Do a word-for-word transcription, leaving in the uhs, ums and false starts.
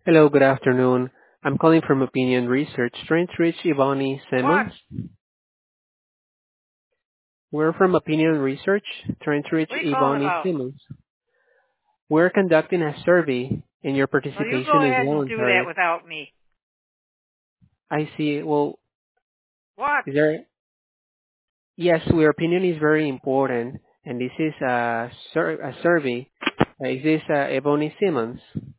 Hello, good afternoon. I'm calling from Opinion Research, trying to reach Ivani What? Simmons. We're from Opinion Research, trying to reach What are you calling Ivani about? Simmons. We're conducting a survey, and your No, you participation go is ahead and do that voluntary. without me. I see. Well, What? is there? Yes, your opinion is very important, and this is a, sur- a survey. Uh, is this uh, Ivani Simmons?